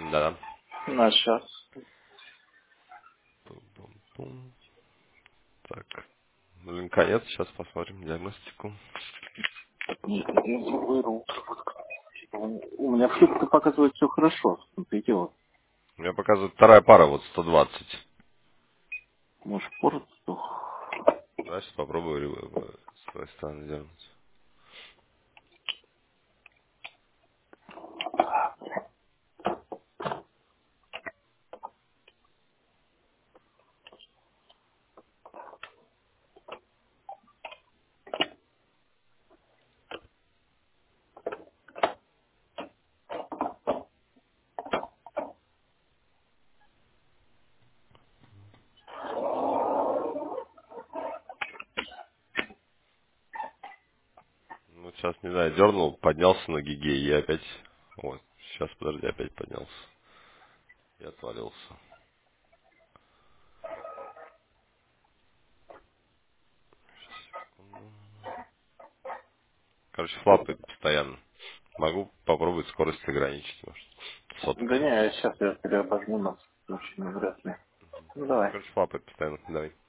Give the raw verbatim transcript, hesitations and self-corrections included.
Да. На сейчас. Пум-пум-пум. Так. Блин, конец. Сейчас посмотрим диагностику. Нет, я выру. У меня все показывает все хорошо. Смотри, дело. У меня показывает вторая пара, вот сто двадцать. Может, порт сдох. Да, сейчас попробую ре- э, с твоей стороны сделать. Ну, сейчас, не знаю, дернул, поднялся на гиге и опять... Вот, сейчас, подожди, опять поднялся. И отвалился. Короче, флапает постоянно. Могу попробовать скорость ограничить, может. Да Соткой. не, сейчас я тебя обожму нас. Очень вряд ли. Ну давай. Короче, флапает постоянно. Давай.